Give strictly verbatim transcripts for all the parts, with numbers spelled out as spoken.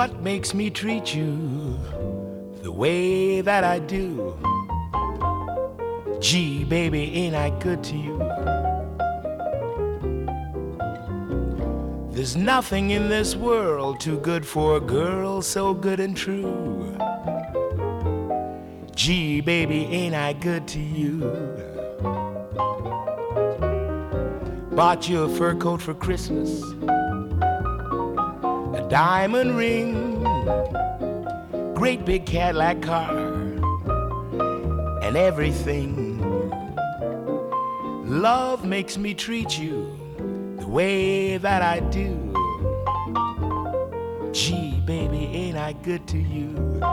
What makes me treat you the way that I do? Gee, baby, ain't I good to you? There's nothing in this world too good for a girl so good and true. Gee, baby, ain't I good to you? Bought you a fur coat for Christmas, a diamond ring, great big Cadillac car, and everything. Love makes me treat you the way that I do. Gee, baby, ain't I good to you?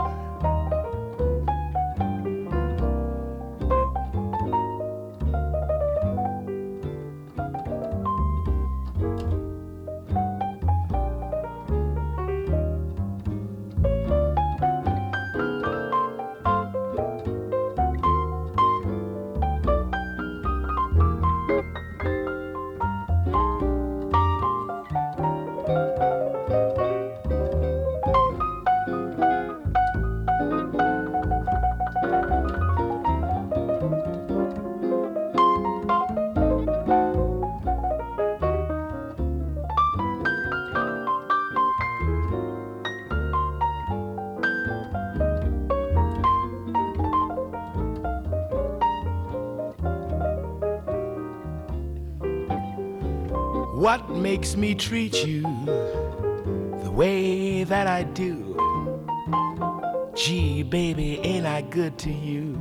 What makes me treat you the way that I do? Gee, baby, ain't I good to you?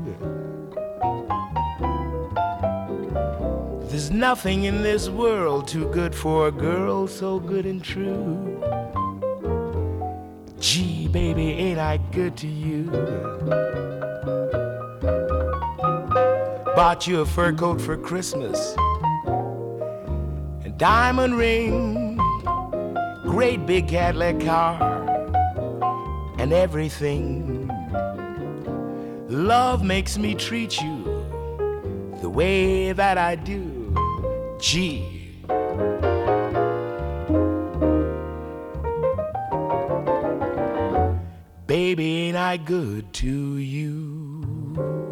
There's nothing in this world too good for a girl so good and true. Gee, baby, ain't I good to you? Bought you a fur coat for Christmas, diamond ring, great big Cadillac car, and everything. Love makes me treat you the way that I do. Gee, baby, ain't I good to you?